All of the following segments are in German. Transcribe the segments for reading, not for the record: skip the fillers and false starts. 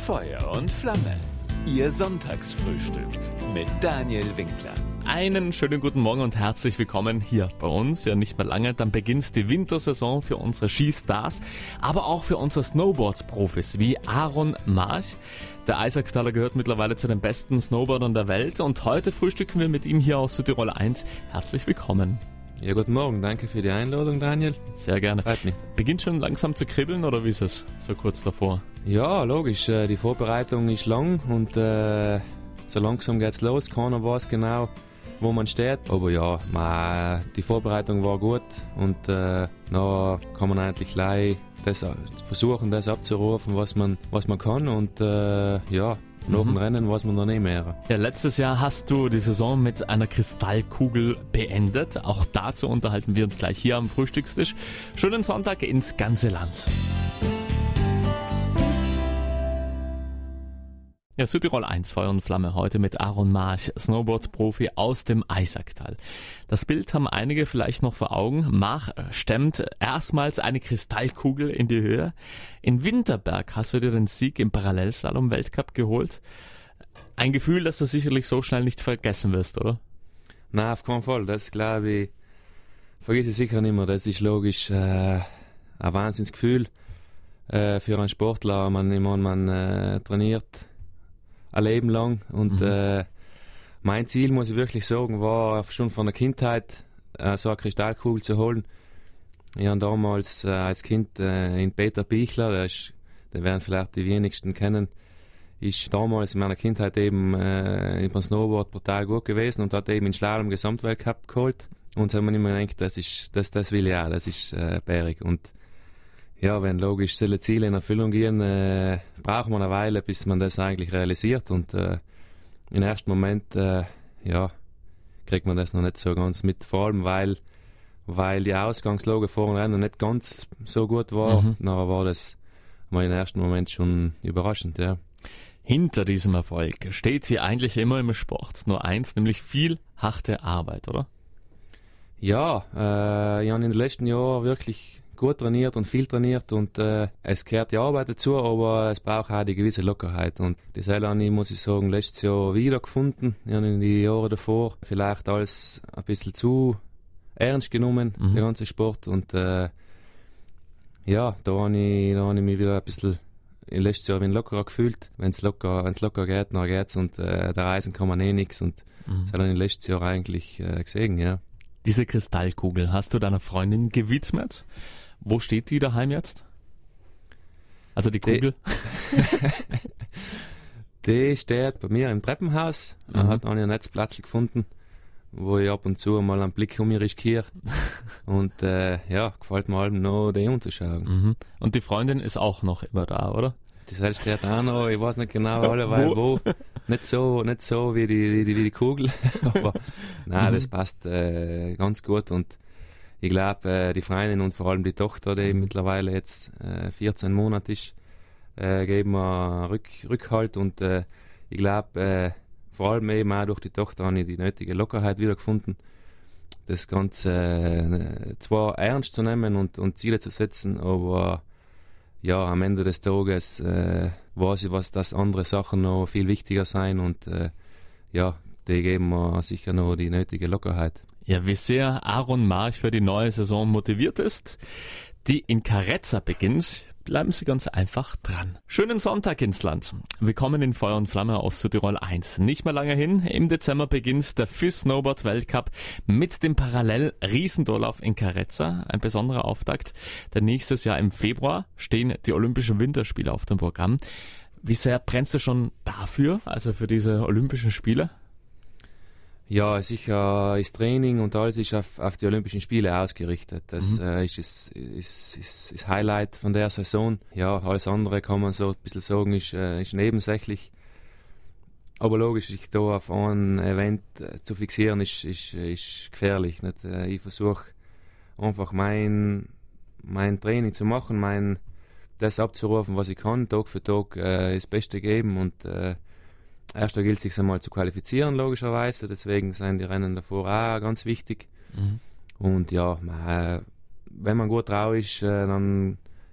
Feuer und Flamme. Ihr Sonntagsfrühstück mit Daniel Winkler. Einen schönen guten Morgen und herzlich willkommen hier bei uns. Ja, nicht mehr lange, dann beginnt die Wintersaison für unsere Skistars, aber auch für unsere Snowboards-Profis wie Aaron March. Der Eisacktaler gehört mittlerweile zu den besten Snowboardern der Welt und heute frühstücken wir mit ihm hier aus Südtirol 1. Herzlich willkommen. Ja, guten Morgen. Danke für die Einladung, Daniel. Sehr gerne. Freut mich. Beginnt schon langsam zu kribbeln oder wie ist es so kurz davor? Ja, logisch. Die Vorbereitung ist lang und so langsam geht's los. Keiner weiß genau, wo man steht. Aber ja, die Vorbereitung war gut und dann kann man eigentlich gleich versuchen, das abzurufen, was man kann und nach dem Rennen weiß man noch nicht mehr. Ja, letztes Jahr hast du die Saison mit einer Kristallkugel beendet. Auch dazu unterhalten wir uns gleich hier am Frühstückstisch. Schönen Sonntag ins ganze Land. Ja, Südtirol 1, Feuer und Flamme heute mit Aaron March, Snowboard-Profi aus dem Eisacktal. Das Bild haben einige vielleicht noch vor Augen. March stemmt erstmals eine Kristallkugel in die Höhe. In Winterberg hast du dir den Sieg im Parallelslalom-Weltcup geholt. Ein Gefühl, das du sicherlich so schnell nicht vergessen wirst, oder? Nein, auf keinen Fall. Das, glaube ich, vergesse ich sicher nicht mehr. Das ist logisch ein Wahnsinnsgefühl für einen Sportler. Man trainiert ein Leben lang und mein Ziel, muss ich wirklich sagen, war schon von der Kindheit so eine Kristallkugel zu holen. Ich habe damals als Kind in Peter Pichler, den werden vielleicht die wenigsten kennen, ist damals in meiner Kindheit eben beim Snowboard brutal gut gewesen und hat eben in Slalom Gesamtweltcup geholt. Und so haben wir immer gedacht, das will ich auch, das ist bärig. Und ja, wenn logisch solche Ziele in Erfüllung gehen, braucht man eine Weile, bis man das eigentlich realisiert. Und im ersten Moment, kriegt man das noch nicht so ganz mit. Vor allem, weil die Ausgangslage vor dem Rennen nicht ganz so gut war. Nachher war das mal im ersten Moment schon überraschend, ja. Hinter diesem Erfolg steht wie eigentlich immer im Sport nur eins, nämlich viel harte Arbeit, oder? Ja, ich habe in den letzten Jahren wirklich gut trainiert und viel trainiert und es gehört die Arbeit dazu, aber es braucht auch die gewisse Lockerheit und das habe ich, muss ich sagen, letztes Jahr wiedergefunden. Ich habe in die Jahre davor vielleicht alles ein bisschen zu ernst genommen, der ganze Sport und da habe ich mich wieder ein bisschen letztes Jahr lockerer gefühlt. Wenn es locker geht, dann geht's und da reisen kann man nichts und das habe ich letztes Jahr eigentlich gesehen, ja. Diese Kristallkugel hast du deiner Freundin gewidmet. Wo steht die daheim jetzt? Also die Kugel? Die steht bei mir im Treppenhaus. Da hat einen Netzplatz gefunden, wo ich ab und zu mal einen Blick um mich riskiere. Und gefällt mir allem noch, die umzuschauen. Und die Freundin ist auch noch immer da, oder? Das steht auch noch, ich weiß nicht genau wo. Nicht so wie die Kugel. Aber nein, das passt ganz gut und ich glaube, die Freundin und vor allem die Tochter, die mittlerweile jetzt 14 Monate ist, geben mir Rückhalt und ich glaube, vor allem eben auch durch die Tochter habe ich die nötige Lockerheit wiedergefunden, das Ganze zwar ernst zu nehmen und Ziele zu setzen, aber ja, am Ende des Tages weiß ich, dass andere Sachen noch viel wichtiger sein und die geben mir sicher noch die nötige Lockerheit. Ja, wie sehr Aaron March für die neue Saison motiviert ist, die in Carezza beginnt, bleiben Sie ganz einfach dran. Schönen Sonntag ins Land. Willkommen in Feuer und Flamme aus Südtirol 1. Nicht mehr lange hin, im Dezember beginnt der FIS Snowboard Weltcup mit dem Parallel-Riesendurchlauf in Carezza. Ein besonderer Auftakt, denn nächstes Jahr im Februar stehen die Olympischen Winterspiele auf dem Programm. Wie sehr brennst du schon dafür, also für diese Olympischen Spiele? Ja, sicher ist Training und alles ist auf die Olympischen Spiele ausgerichtet. Das ist das Highlight von der Saison. Ja, alles andere kann man so ein bisschen sagen, ist nebensächlich. Aber logisch, sich da auf ein Event zu fixieren, ist gefährlich. Nicht? Ich versuche einfach mein Training zu machen, das abzurufen, was ich kann, Tag für Tag das Beste geben und erst gilt es sich einmal zu qualifizieren, logischerweise. Deswegen sind die Rennen davor auch ganz wichtig. Und ja, wenn man gut drauf ist, dann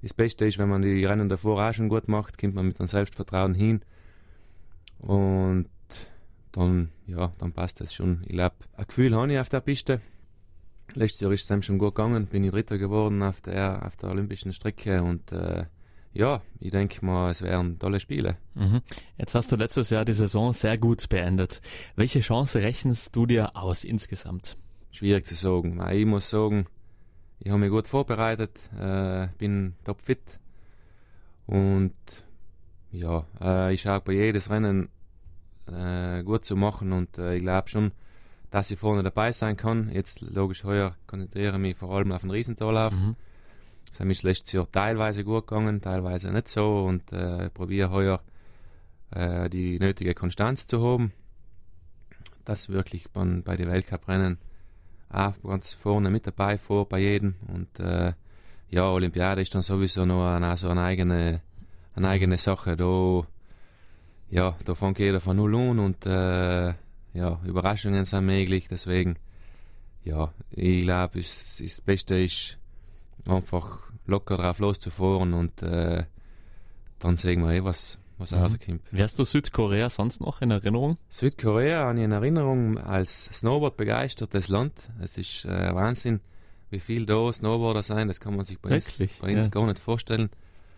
das Beste ist, wenn man die Rennen davor auch schon gut macht, kommt man mit einem Selbstvertrauen hin und dann passt das schon. Ich glaube, ein Gefühl habe ich auf der Piste. Letztes Jahr ist es einem schon gut gegangen, bin ich Dritter geworden auf der olympischen Strecke und ich denke mal, es wären tolle Spiele. Mhm. Jetzt hast du letztes Jahr die Saison sehr gut beendet. Welche Chance rechnest du dir aus insgesamt? Schwierig zu sagen. Ich muss sagen, ich habe mich gut vorbereitet, bin topfit und ich schaue bei jedes Rennen gut zu machen und ich glaube schon, dass ich vorne dabei sein kann. Jetzt logisch heuer konzentriere ich mich vor allem auf den Riesentorlauf. Das hat mich letztes Jahr teilweise gut gegangen, teilweise nicht so und probiere heuer die nötige Konstanz zu haben, dass wirklich bei den Weltcuprennen auch ganz vorne mit dabei vor bei jedem und Olympiade ist dann sowieso noch eine eigene Sache. Da fängt jeder von null an und Überraschungen sind möglich, deswegen ich glaube, das Beste ist einfach locker drauf loszufahren und dann sehen wir was rauskommt. Wie hast du Südkorea sonst noch in Erinnerung? Südkorea habe ich in Erinnerung als Snowboard begeistertes Land. Es ist Wahnsinn, wie viel da Snowboarder sein, das kann man sich bei uns gar nicht vorstellen.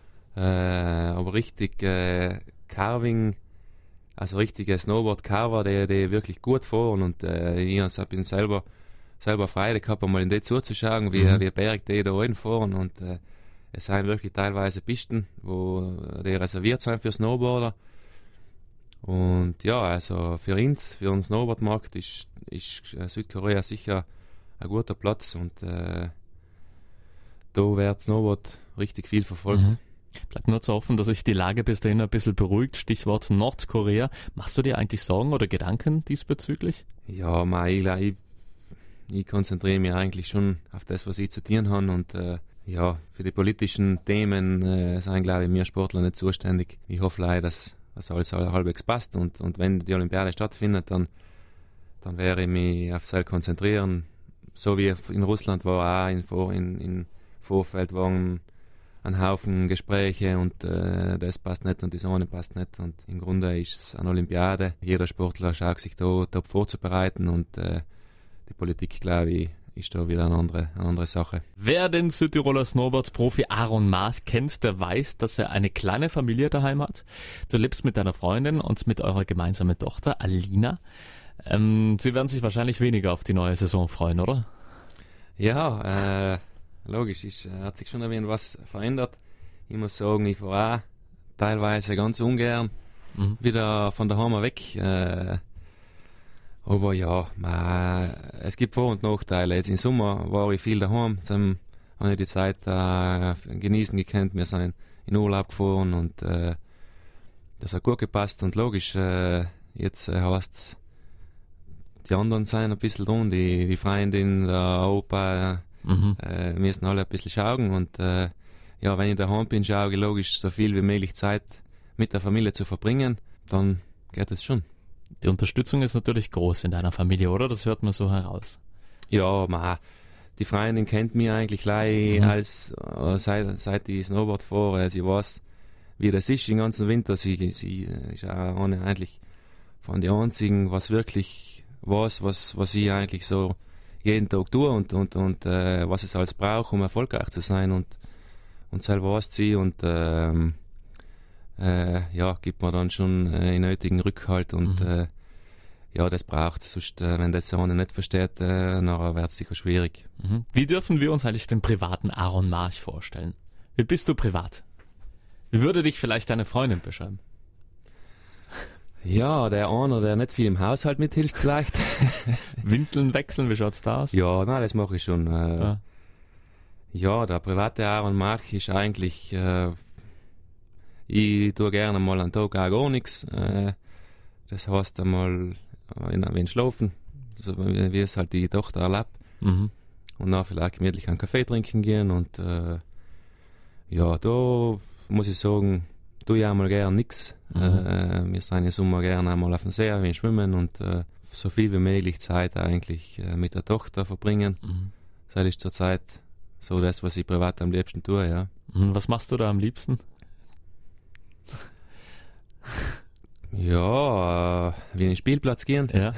Aber richtig Carving, also richtige Snowboard-Carver, die wirklich gut fahren und ich bin selber Freude gehabt, einmal in die zuzuschauen, wie berg die da reinfahren und es sind wirklich teilweise Pisten, wo die reserviert sind für Snowboarder und also für uns, für den Snowboardmarkt ist Südkorea sicher ein guter Platz und da wird Snowboard richtig viel verfolgt. Bleibt nur zu hoffen, dass sich die Lage bis dahin ein bisschen beruhigt. Stichwort Nordkorea. Machst du dir eigentlich Sorgen oder Gedanken diesbezüglich? Ja, ich konzentriere mich eigentlich schon auf das, was ich zu tun habe und für die politischen Themen sind, glaube ich, wir Sportler nicht zuständig. Ich hoffe leider, dass alles halbwegs passt und wenn die Olympiade stattfindet, dann werde ich mich auf das konzentrieren. So wie in Russland war auch in Vorfeld waren ein Haufen Gespräche und das passt nicht und das eine passt nicht und im Grunde ist es eine Olympiade. Jeder Sportler schaut sich da top vorzubereiten und die Politik, glaube ich, ist da wieder eine andere Sache. Wer den Südtiroler Snowboard-Profi Aaron Maaß kennt, der weiß, dass er eine kleine Familie daheim hat. Du lebst mit deiner Freundin und mit eurer gemeinsamen Tochter Alina. Sie werden sich wahrscheinlich weniger auf die neue Saison freuen, oder? Ja, logisch, hat sich schon ein wenig was verändert. Ich muss sagen, ich fahre auch teilweise ganz ungern wieder von daheim weg. Aber es gibt Vor- und Nachteile. Jetzt im Sommer war ich viel daheim, habe ich die Zeit genießen gekannt. Wir sind in Urlaub gefahren und das hat gut gepasst. Und logisch, jetzt heißt es, die anderen sind ein bisschen dran, die Freundin, der Opa, müssen alle ein bisschen schauen. Und wenn ich daheim bin, schaue ich logisch so viel wie möglich Zeit mit der Familie zu verbringen, dann geht es schon. Die Unterstützung ist natürlich groß in deiner Familie, oder? Das hört man so heraus. Ja, die Freundin kennt mich eigentlich gleich seit ich Snowboard fahre. Sie weiß, wie das ist den ganzen Winter. Sie ist auch eine eigentlich von den einzigen, was wirklich weiß, was ich eigentlich so jeden Tag tue und was es alles braucht, um erfolgreich zu sein und selber weiß sie und gibt mir dann schon einen nötigen Rückhalt und das braucht es. Sonst, wenn das einer nicht versteht, nachher wird es sicher schwierig. Wie dürfen wir uns eigentlich den privaten Aaron Maaß vorstellen? Wie bist du privat? Wie würde dich vielleicht deine Freundin beschreiben? Ja, der einer, der nicht viel im Haushalt mithilft vielleicht. Windeln wechseln, wie schaut's da aus? Ja, nein, das mache ich schon. Der private Aaron Maaß ist eigentlich... ich tue gerne mal einen Tag auch gar nichts. Das heißt einmal ein wenig schlafen, so wie es halt die Tochter erlebt. Und dann vielleicht gemütlich einen Kaffee trinken gehen. Und da muss ich sagen, tue ich auch mal gerne nichts. Wir sind im Sommer gerne einmal auf dem See, ein wenig schwimmen und so viel wie möglich Zeit eigentlich mit der Tochter verbringen. Das ist zurzeit so das, was ich privat am liebsten tue, ja. Was machst du da am liebsten? Ja, wie in den Spielplatz gehen. Ja.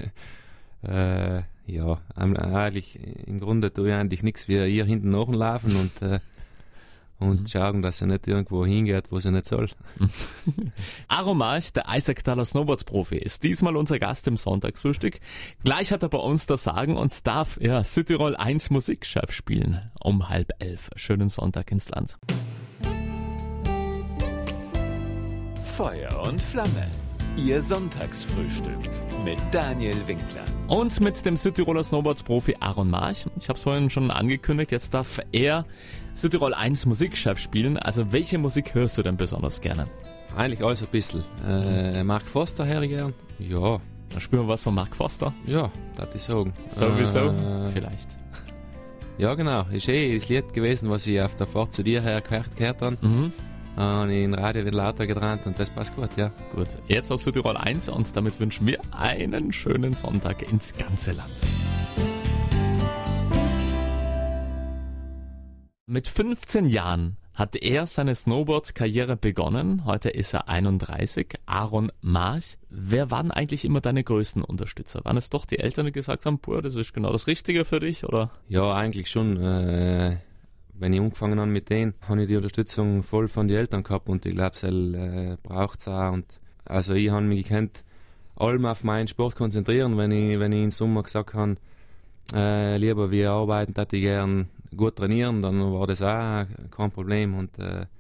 Ja, eigentlich im Grunde tue ich eigentlich nichts wie hier hinten nachlaufen und schauen, dass er nicht irgendwo hingeht, wo sie nicht soll. Aaron March, der Eisacktaler Snowboards-Profi, ist diesmal unser Gast im Sonntagsfrühstück. Gleich hat er bei uns das Sagen und darf Südtirol 1 Musikchef spielen um 10:30. Schönen Sonntag ins Land. Feuer und Flamme. Ihr Sonntagsfrühstück mit Daniel Winkler. Und mit dem Südtiroler Snowboards-Profi Aaron March. Ich habe es vorhin schon angekündigt, jetzt darf er Südtirol 1 Musikchef spielen. Also welche Musik hörst du denn besonders gerne? Eigentlich alles ein bisschen. Mark Foster höre ich gern. Ja. Dann spielen wir was von Mark Foster. Ja, das ich sagen. Sowieso? Vielleicht. Ja, genau. Ist das Lied gewesen, was ich auf der Fahrt zu dir her gehört habe. Und ich in Radio wieder lauter gedreht und das passt gut, ja. Gut, jetzt auf Südtirol 1 und damit wünschen wir einen schönen Sonntag ins ganze Land. Mit 15 Jahren hat er seine Snowboard-Karriere begonnen. Heute ist er 31, Aaron March. Wer waren eigentlich immer deine größten Unterstützer? Waren es doch die Eltern, die gesagt haben, boah, das ist genau das Richtige für dich, oder? Ja, eigentlich schon. Wenn ich angefangen habe mit denen, habe ich die Unterstützung voll von den Eltern gehabt und ich glaube, es braucht es auch. Und also ich habe mich gekannt, allem auf meinen Sport konzentrieren. Wenn ich im Sommer gesagt habe, lieber wir arbeiten, hätte ich gern gut trainieren, dann war das auch kein Problem. Und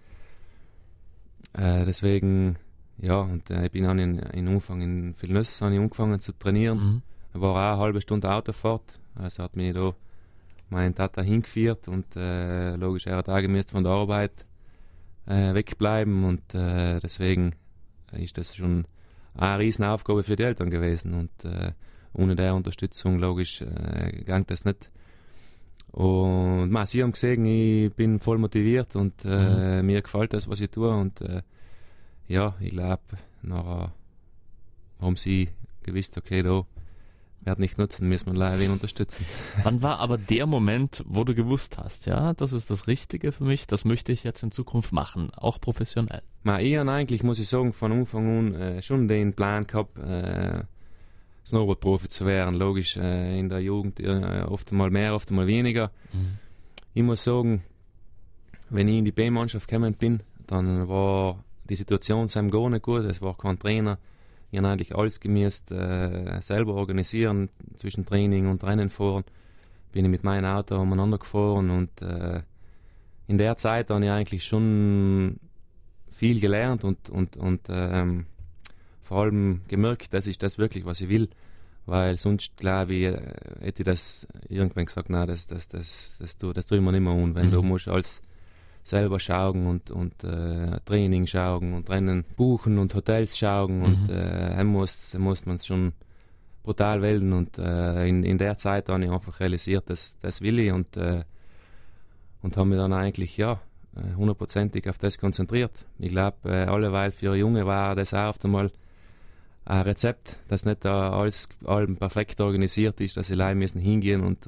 deswegen, ja, und ich bin dann in Anfang in Vilnöss angefangen zu trainieren. War auch eine halbe Stunde Autofahrt, also hat mich da mein Tata hingeführt und logisch, er hat auch gemäß von der Arbeit wegbleiben und deswegen ist das schon eine Riesenaufgabe für die Eltern gewesen und ohne der Unterstützung logisch ging das nicht. Und sie haben gesehen, ich bin voll motiviert und mir gefällt das, was ich tue und ja, ich glaube, nachher haben sie gewusst, okay, da wird nicht nutzen, müssen wir leider unterstützen. Wann war aber der Moment, wo du gewusst hast, ja, das ist das Richtige für mich, das möchte ich jetzt in Zukunft machen, auch professionell? Ich habe eigentlich, muss ich sagen, von Anfang an schon den Plan gehabt, Snowboard-Profi zu werden. Logisch, in der Jugend oft mal mehr, oft mal weniger. Ich muss sagen, wenn ich in die B-Mannschaft gekommen bin, dann war die Situation gar nicht gut, es war kein Trainer. Ich habe eigentlich alles gemäß selber organisieren, zwischen Training und Rennen fahren. Bin ich mit meinem Auto umeinander gefahren und in der Zeit habe ich eigentlich schon viel gelernt und vor allem gemerkt, das ist das wirklich, was ich will. Weil sonst, glaube ich, hätte ich das irgendwann gesagt, nein, das tue ich mir nicht mehr an. Wenn du musst alles selber schauen und Training schauen und Rennen buchen und Hotels schauen und muss man es schon brutal wählen und in der Zeit habe ich einfach realisiert, das will ich und habe mich dann eigentlich hundertprozentig auf das konzentriert. Ich glaube, alleweil für Junge war das auch oft einmal ein Rezept, dass nicht alles perfekt organisiert ist, dass sie allein müssen hingehen und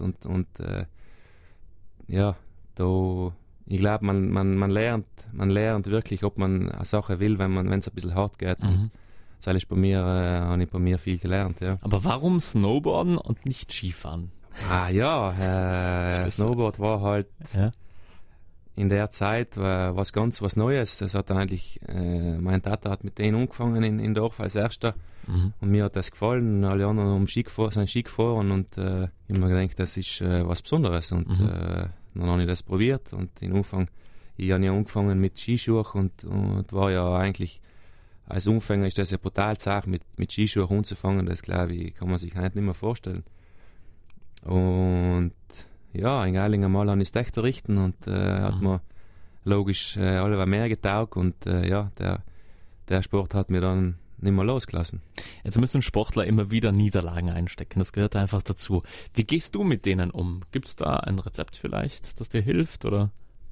da ich glaube, man lernt wirklich, ob man eine Sache will, wenn es ein bisschen hart geht. Das ist habe ich bei mir viel gelernt, ja. Aber warum Snowboarden und nicht Skifahren? Snowboard war halt in der Zeit was Neues. Das hat dann eigentlich, mein Tata hat mit denen angefangen in Dorf als Erster und mir hat das gefallen. Alle anderen sind Ski gefahren und ich habe mir gedacht, das ist was Besonderes und dann habe ich das probiert und im Anfang, ich habe ja angefangen mit Skischuhen und war ja eigentlich, als Anfänger ist das ja brutal Sache, mit Skischuhen anzufangen, das glaube ich, kann man sich heute nicht mehr vorstellen. Und ja, in Eilinger mal an die Stechter richten und hat mir logisch alle mehr getaugt und der Sport hat mir dann nicht mehr losgelassen. Jetzt müssen Sportler immer wieder Niederlagen einstecken, das gehört einfach dazu. Wie gehst du mit denen um? Gibt es da ein Rezept vielleicht, das dir hilft, oder?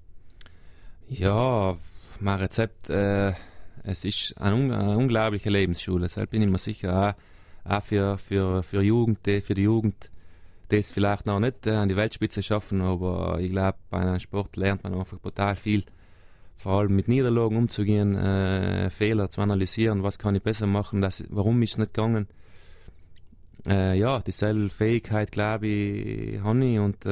Ja, mein Rezept, es ist eine unglaubliche Lebensschule, deshalb bin ich mir sicher auch für die Jugend, das vielleicht noch nicht an die Weltspitze schaffen, aber ich glaube, bei einem Sport lernt man einfach brutal viel. Vor allem mit Niederlagen umzugehen, Fehler zu analysieren, was kann ich besser machen, warum ist es nicht gegangen. Dieselbe Fähigkeit, glaube ich, habe ich und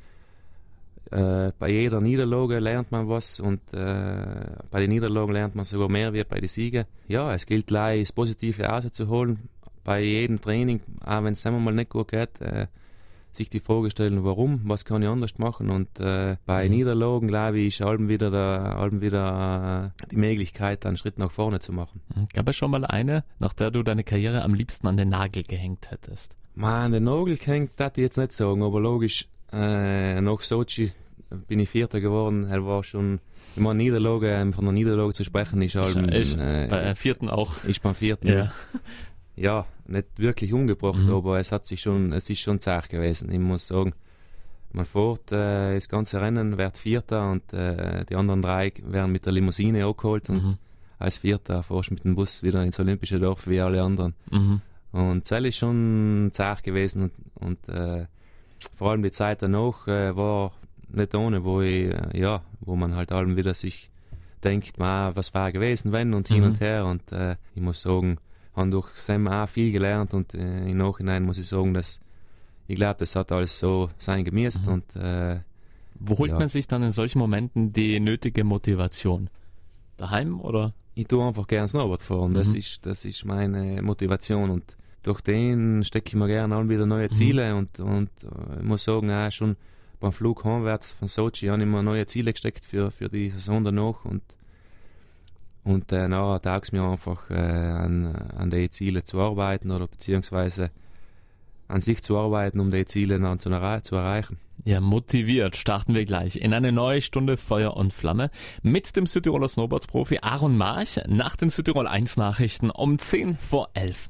bei jeder Niederlage lernt man was und bei den Niederlagen lernt man sogar mehr wie bei den Siegen. Ja, es gilt gleich, das Positive rauszuholen bei jedem Training, auch wenn es einmal nicht gut geht, sich die Frage stellen, warum, was kann ich anders machen und bei Niederlagen, glaube ich, ist allem wieder die Möglichkeit, einen Schritt nach vorne zu machen. Gab es schon mal eine, nach der du deine Karriere am liebsten an den Nagel gehängt hättest? An den Nagel gehängt, das ich jetzt nicht sagen, aber logisch, nach Sochi bin ich Vierter geworden. Er war schon, ich meine, Niederlage, von der Niederlage zu sprechen, ist bei Vierten auch. Ist beim Vierten. Ja. Ja, nicht wirklich umgebracht, aber es ist schon zart gewesen. Ich muss sagen, man fährt das ganze Rennen, wird Vierter und die anderen 3 werden mit der Limousine angeholt und als Vierter fährst du mit dem Bus wieder ins Olympische Dorf wie alle anderen. Und das ist schon zart gewesen und vor allem die Zeit danach war nicht ohne, wo man halt allem wieder sich denkt, was war gewesen, wenn und hin und her und ich muss sagen, habe durch Sam auch viel gelernt und im Nachhinein muss ich sagen, dass ich glaube, das hat alles so sein gemäßt und wo holt man sich dann in solchen Momenten die nötige Motivation? Daheim oder? Ich tue einfach gerne Snowboard fahren, das ist meine Motivation und durch den stecke ich mir gerne an wieder neue Ziele und ich muss sagen, auch schon beim Flug heimwärts von Sochi habe ich mir neue Ziele gesteckt für die Saison danach und nachher taugt es mir einfach an die Ziele zu arbeiten oder beziehungsweise an sich zu arbeiten, um die Ziele dann zu erreichen. Ja, motiviert starten wir gleich in eine neue Stunde Feuer und Flamme mit dem Südtiroler Snowboards-Profi Aaron March nach den Südtirol 1 Nachrichten um 10:11.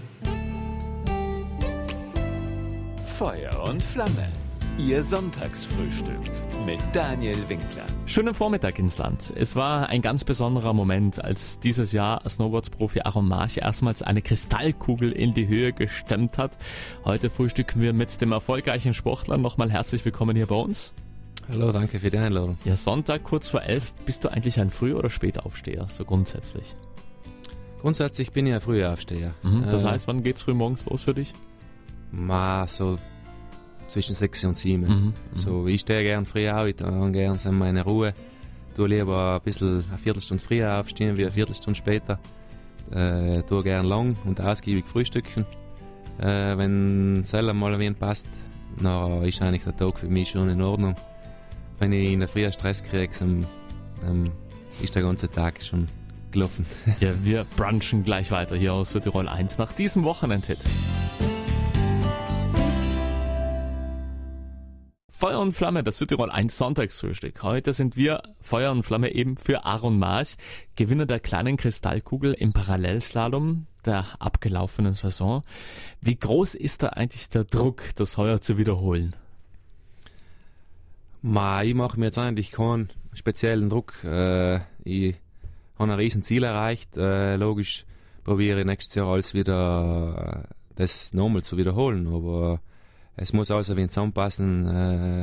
Feuer und Flamme. Ihr Sonntagsfrühstück mit Daniel Winkler. Schönen Vormittag ins Land. Es war ein ganz besonderer Moment, als dieses Jahr Snowboards-Profi Aaron March erstmals eine Kristallkugel in die Höhe gestemmt hat. Heute frühstücken wir mit dem erfolgreichen Sportler. Nochmal herzlich willkommen hier bei uns. Hallo, danke für die Einladung. Ja, Sonntag kurz vor 11. Bist du eigentlich ein Früh- oder Spätaufsteher, so grundsätzlich? Grundsätzlich bin ich ein Frühaufsteher. Das heißt, wann geht's früh morgens los für dich? So zwischen 6 und 7. So, ich stehe gern früh auf, ich habe gern meine Ruhe. Tue lieber ein bisschen eine Viertelstunde früher aufstehen, wie eine Viertelstunde später. Tue gern lang und ausgiebig frühstücken. Wenn es mal ein wenig passt, dann ist eigentlich der Tag für mich schon in Ordnung. Wenn ich in der Früh Stress kriege, dann ist der ganze Tag schon gelaufen. Ja, wir brunchen gleich weiter hier aus Südtirol 1 nach diesem Wochenendhit. Feuer und Flamme, das Südtirol 1 Sonntagsfrühstück. Heute sind wir Feuer und Flamme eben für Aaron March, Gewinner der kleinen Kristallkugel im Parallelslalom der abgelaufenen Saison. Wie groß ist da eigentlich der Druck, das heuer zu wiederholen? Ich mache mir jetzt eigentlich keinen speziellen Druck. Ich habe ein riesen Ziel erreicht. Logisch probiere ich nächstes Jahr alles wieder das nochmal zu wiederholen, aber es muss also ein wenig zusammenpassen.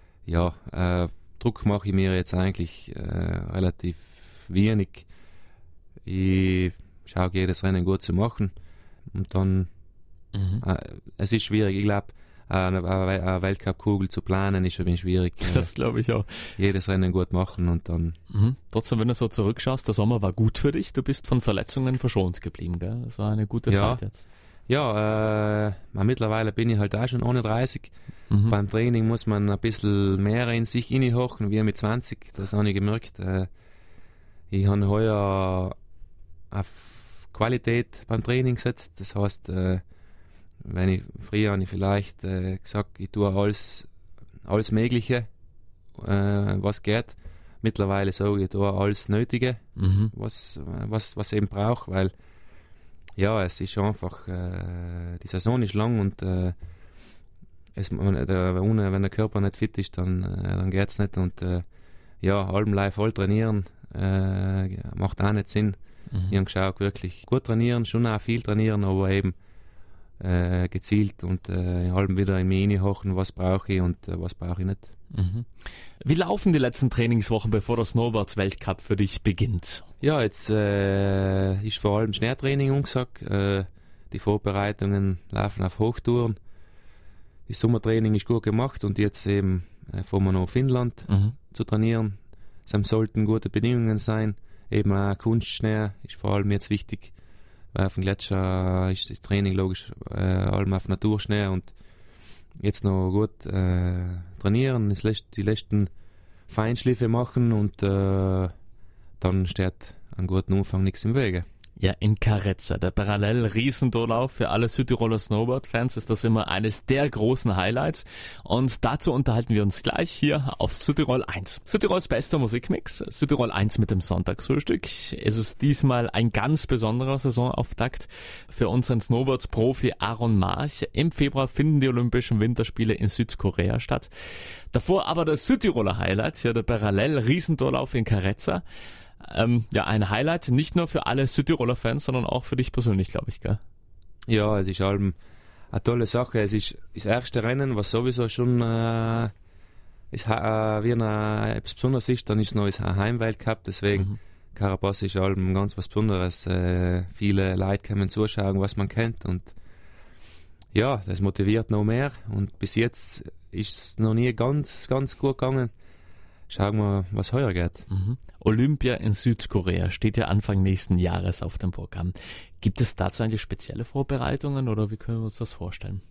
Druck mache ich mir jetzt eigentlich relativ wenig. Ich schaue, jedes Rennen gut zu machen. Und dann, es ist schwierig. Ich glaube, eine Weltcup-Kugel zu planen ist ein wenig schwierig. Das glaube ich auch. Jedes Rennen gut machen und dann... Trotzdem, wenn du so zurückschaust, der Sommer war gut für dich. Du bist von Verletzungen verschont geblieben, gell? Das war eine gute Zeit jetzt. Ja, mittlerweile bin ich halt auch schon 31. Beim Training muss man ein bisschen mehr in sich hineinhochen, wie mit 20. Das habe ich gemerkt. Ich habe heuer auf Qualität beim Training gesetzt. Das heißt, früher habe ich vielleicht gesagt, ich tue alles Mögliche, was geht. Mittlerweile sage ich tue alles Nötige, was eben braucht, weil ja, es ist einfach, die Saison ist lang und wenn der Körper nicht fit ist, dann geht es nicht. Und allem live voll trainieren macht auch nicht Sinn. Ich habe geschaut, wirklich gut trainieren, schon auch viel trainieren, aber eben gezielt und allem wieder in mich reinhorchen, was brauche ich und was brauche ich nicht. Mhm. Wie laufen die letzten Trainingswochen, bevor der Snowboards-Weltcup für dich beginnt? Ja, jetzt ist vor allem Schneetraining angesagt. Die Vorbereitungen laufen auf Hochtouren. Das Sommertraining ist gut gemacht und jetzt eben fahren wir nach Finnland zu trainieren. Es sollten gute Bedingungen sein. Eben auch Kunstschnee ist vor allem jetzt wichtig. Weil auf dem Gletscher ist das Training logisch allem auf Naturschnee und jetzt noch gut trainieren, die letzten Feinschliffe machen und dann steht an guten Anfang nichts im Wege. Ja, in Carezza, der Parallel-Riesendurlauf für alle Südtiroler Snowboard-Fans ist das immer eines der großen Highlights und dazu unterhalten wir uns gleich hier auf Südtirol 1. Südtirols bester Musikmix, Südtirol 1 mit dem Sonntagsfrühstück. Es ist diesmal ein ganz besonderer Saisonauftakt für unseren Snowboards-Profi Aaron March. Im Februar finden die Olympischen Winterspiele in Südkorea statt. Davor aber das Südtiroler Highlight, hier der Parallel-Riesendurlauf in Carezza. Ja, ein Highlight, nicht nur für alle Südtiroler Fans, sondern auch für dich persönlich, glaube ich, gell? Ja, es ist allem eine tolle Sache. Es ist das erste Rennen, was sowieso schon wie etwas Besonderes ist. Dann ist es noch ein Heimweltcup, deswegen Carapaz ist allem ganz was Besonderes. Viele Leute kommen zuschauen, was man kennt und ja, das motiviert noch mehr und bis jetzt ist es noch nie ganz gut gegangen. Schauen wir, was heuer geht. Olympia in Südkorea steht ja Anfang nächsten Jahres auf dem Programm. Gibt es dazu eigentlich spezielle Vorbereitungen oder wie können wir uns das vorstellen?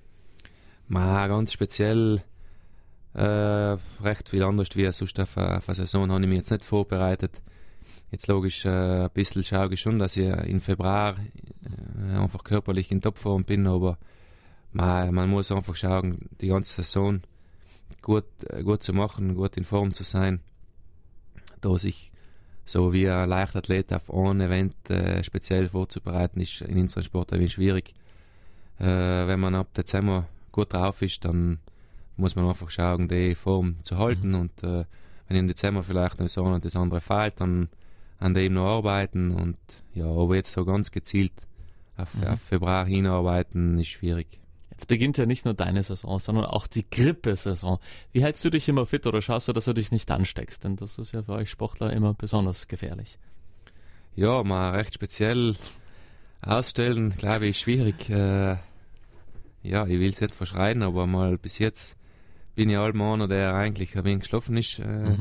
Ganz speziell recht viel anders wie sonst auf eine Saison habe ich mich jetzt nicht vorbereitet. Jetzt logisch ein bisschen schaue ich schon, dass ich im Februar einfach körperlich in Topform bin, aber man muss einfach schauen, die ganze Saison gut zu machen, gut in Form zu sein, da sich so wie ein Leichtathlet auf ein Event speziell vorzubereiten, ist in unserem Sport ein wenig schwierig. Wenn man ab Dezember gut drauf ist, dann muss man einfach schauen, die Form zu halten und wenn im Dezember vielleicht noch so und das andere fehlt, dann an dem noch arbeiten und ja, aber jetzt so ganz gezielt auf Februar hinarbeiten ist schwierig. Jetzt beginnt ja nicht nur deine Saison, sondern auch die Grippesaison. Wie hältst du dich immer fit oder schaust du, dass du dich nicht ansteckst? Denn das ist ja für euch Sportler immer besonders gefährlich. Ja, mal recht speziell ausstellen, glaube ich, ist schwierig. Ja, ich will es jetzt verschreien, aber mal bis jetzt bin ich allem einer, der eigentlich ein wenig geschlafen ist.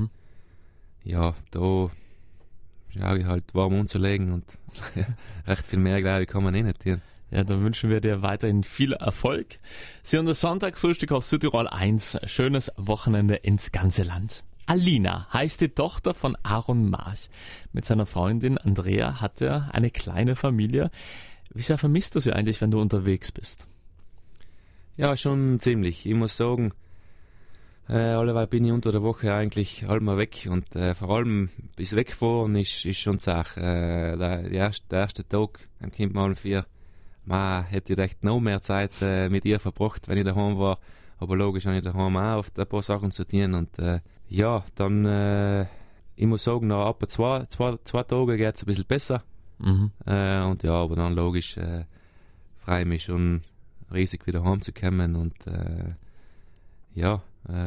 Ja, da schaue ich halt warm umzulegen und recht viel mehr, glaube ich, kann man eh nicht tun. Ja, dann wünschen wir dir weiterhin viel Erfolg. Sie haben das Sonntagsfrühstück auf Südtirol 1. Schönes Wochenende ins ganze Land. Alina heißt die Tochter von Aaron March. Mit seiner Freundin Andrea hat er eine kleine Familie. Wie sehr vermisst du sie eigentlich, wenn du unterwegs bist? Ja, schon ziemlich. Ich muss sagen, alleweil bin ich unter der Woche eigentlich allmal weg und vor allem bis wegfahren ist schon Sache. Der erste Tag am Kind mal 4. Man hätte recht noch mehr Zeit mit ihr verbracht, wenn ich daheim war. Aber logisch habe ich daheim auch oft ein paar Sachen zu tun. Und ja, dann, ich muss sagen, nach etwa zwei Tagen geht es ein bisschen besser. Und ja, aber dann logisch freue ich mich schon riesig wieder heimzukommen. Und ja,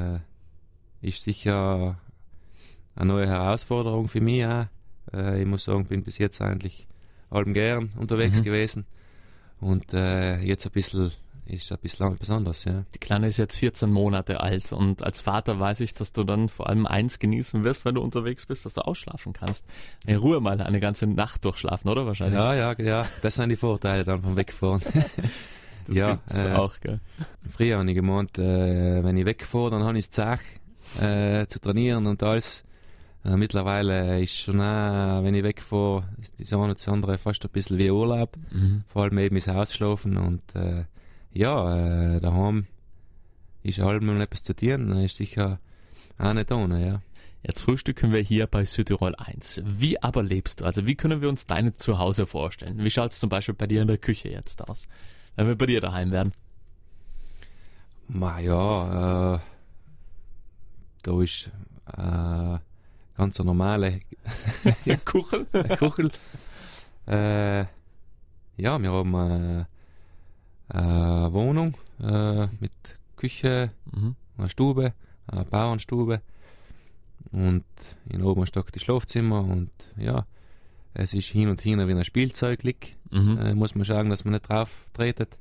ist sicher eine neue Herausforderung für mich auch. Ich muss sagen, bin bis jetzt eigentlich allem gern unterwegs gewesen. Und jetzt ist ein bisschen besonders, ja. Die Kleine ist jetzt 14 Monate alt und als Vater weiß ich, dass du dann vor allem eins genießen wirst, wenn du unterwegs bist, dass du ausschlafen kannst. In Ruhe mal eine ganze Nacht durchschlafen, oder wahrscheinlich? Ja, das sind die Vorteile dann vom Wegfahren. Das gibt's auch, gell? Früher habe ich gemeint, wenn ich wegfahre, dann habe ich es Zeit zu trainieren und alles. Mittlerweile ist schon auch, wenn ich wegfahre, ist das eine oder das andere fast ein bisschen wie Urlaub. Vor allem eben ins Haus schlafen und daheim ist allem etwas zu tun, ist sicher auch nicht ohne, ja. Jetzt frühstücken wir hier bei Südtirol 1. Wie aber lebst du? Also wie können wir uns deine Zuhause vorstellen? Wie schaut es zum Beispiel bei dir in der Küche jetzt aus, wenn wir bei dir daheim wären? Da ist ganz eine normale Kuchel. Ja, wir haben eine Wohnung mit Küche, eine Stube, eine Bauernstube und in oben Stock die Schlafzimmer und ja, es ist hin und her wie ein Spielzeug liegt. Muss man schauen, dass man nicht drauf tretet.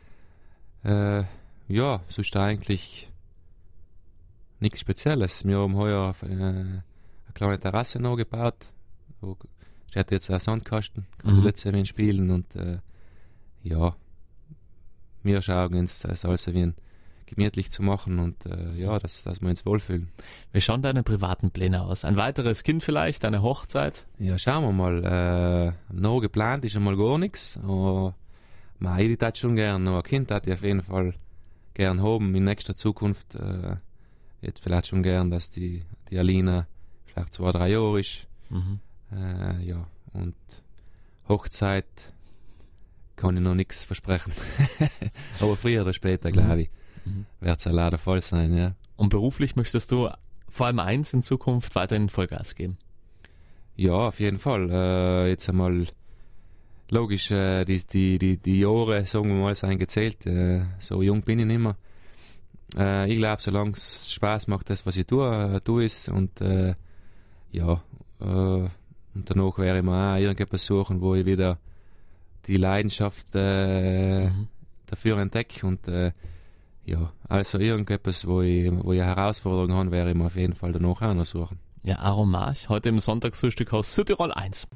Ja, sonst eigentlich nichts Spezielles. Wir haben heuer eine kleine Terrasse noch gebaut. Wo steht jetzt ein Sandkasten, kann letztes Jahr spielen und ja, wir schauen uns das alles wie gemütlich zu machen und ja, dass wir uns wohlfühlen. Wie schauen deine privaten Pläne aus? Ein weiteres Kind vielleicht, eine Hochzeit? Ja, schauen wir mal. Noch geplant ist einmal gar nichts. Ich hätte schon gern noch ein Kind, hätte ich auf jeden Fall gern haben in nächster Zukunft. Jetzt vielleicht schon gern, dass die Alina vielleicht 2-3 Jahre ist. Ja, und Hochzeit kann ich noch nichts versprechen. Aber früher oder später, glaube ich, wird es ja leider voll sein, ja. Und beruflich möchtest du vor allem eins in Zukunft weiterhin Vollgas geben? Ja, auf jeden Fall. Jetzt einmal logisch, die Jahre, sagen wir mal, sind gezählt. So jung bin ich nicht mehr. Ich glaube, solange es Spaß macht, das, was ich tue es. Und ja, und danach werde ich mir auch irgendetwas suchen, wo ich wieder die Leidenschaft dafür entdecke. Und ja, also irgendetwas, wo ich eine Herausforderung habe, werde ich mir auf jeden Fall danach auch noch suchen. Ja, Aaron March, heute im Sonntagsfrühstück aus Südtirol 1.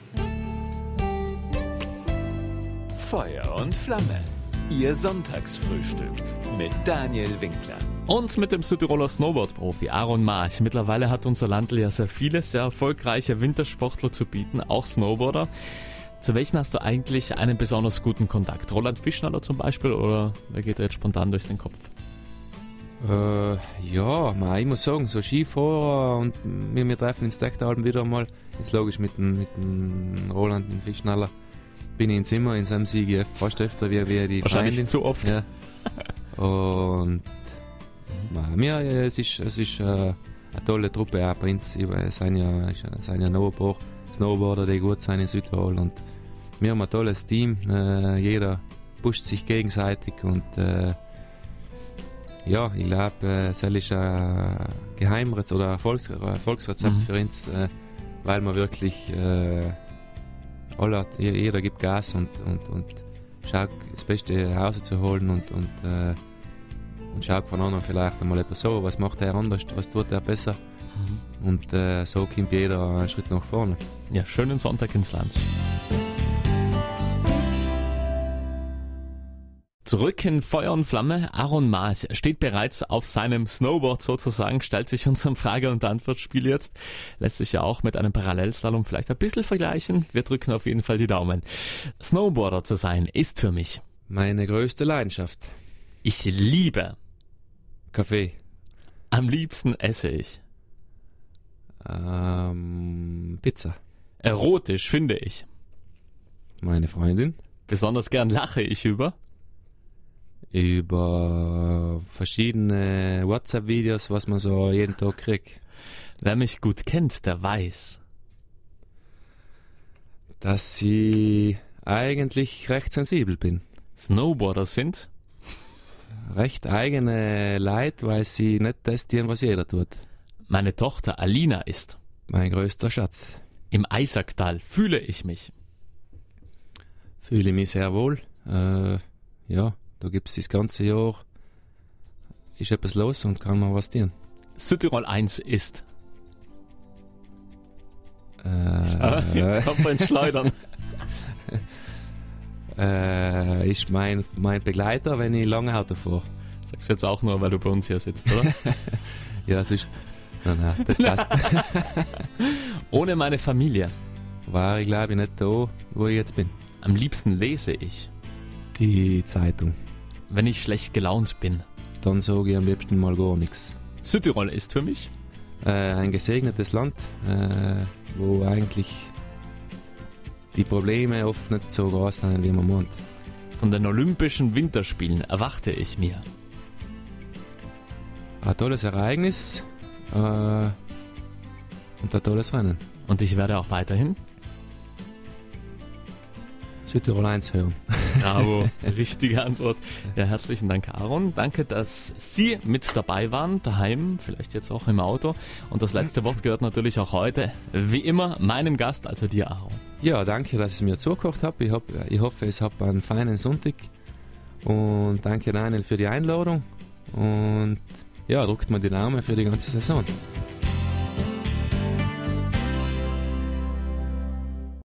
Feuer und Flamme. Ihr Sonntagsfrühstück mit Daniel Winkler. Und mit dem Südtiroler Snowboard-Profi Aaron March. Mittlerweile hat unser Landl ja sehr viele, sehr erfolgreiche Wintersportler zu bieten, auch Snowboarder. Zu welchen hast du eigentlich einen besonders guten Kontakt? Roland Fischnaller zum Beispiel, oder wer geht da jetzt spontan durch den Kopf? Ja, ich muss sagen, so Skifahrer und wir treffen in Stecktalben wieder mal. Jetzt logisch mit dem Roland Fischnaller bin ich ins Zimmer, in seinem CGF fast öfter wie die Wahrscheinlich Freundin. zu oft. Ja. Und es ist eine tolle Truppe auch bei uns. Es sind ja noch ein paar Snowboarder, die gut sind in Südtirol und wir haben ein tolles Team. Jeder pusht sich gegenseitig und ja, ich glaube, es ist ein Geheimrezept oder ein Erfolgsrezept für uns, weil man wirklich jeder gibt Gas und schaut, das Beste rauszuholen und schaut von anderen vielleicht einmal etwas so, was macht er anders, was tut er besser. Und so kommt jeder einen Schritt nach vorne. Ja, schönen Sonntag ins Land. Zurück in Feuer und Flamme. Aaron March steht bereits auf seinem Snowboard sozusagen, stellt sich unserem Frage- und Antwortspiel jetzt. Lässt sich ja auch mit einem Parallelslalom vielleicht ein bisschen vergleichen. Wir drücken auf jeden Fall die Daumen. Snowboarder zu sein ist für mich meine größte Leidenschaft. Ich liebe Kaffee. Am liebsten esse ich Pizza. Erotisch finde ich. Meine Freundin. Besonders gern lache ich über verschiedene WhatsApp-Videos, was man so jeden Tag kriegt. Wer mich gut kennt, der weiß, dass ich eigentlich recht sensibel bin. Snowboarder sind recht eigene Leute, weil sie nicht testieren, was jeder tut. Meine Tochter Alina ist mein größter Schatz. Im Eisacktal fühle ich mich. Fühle mich sehr wohl. Ja, da gibt es das ganze Jahr, ist etwas los und kann man was tun. Südtirol 1 ist. Jetzt kommt man ins Schleudern. Ist mein Begleiter, wenn ich lange Auto fahre. Sagst du jetzt auch nur, weil du bei uns hier sitzt, oder? Ja, sonst. Nein, das passt. Ohne meine Familie war ich, glaube ich, nicht da, wo ich jetzt bin. Am liebsten lese ich die Zeitung. Wenn ich schlecht gelaunt bin, dann sage ich am liebsten mal gar nichts. Südtirol ist für mich ein gesegnetes Land, wo eigentlich die Probleme oft nicht so groß sind, wie man meint. Von den Olympischen Winterspielen erwarte ich mir ein tolles Ereignis und ein tolles Rennen. Und ich werde auch weiterhin Südtirol 1 hören. Bravo, richtige Antwort. Ja, herzlichen Dank, Aaron. Danke, dass Sie mit dabei waren, daheim, vielleicht jetzt auch im Auto. Und das letzte Wort gehört natürlich auch heute, wie immer, meinem Gast, also dir, Aaron. Ja, danke, dass ich mir zugehört habe. Ich hoffe, es hat einen feinen Sonntag. Und danke, Daniel, für die Einladung. Und ja, drückt mir die Daumen für die ganze Saison.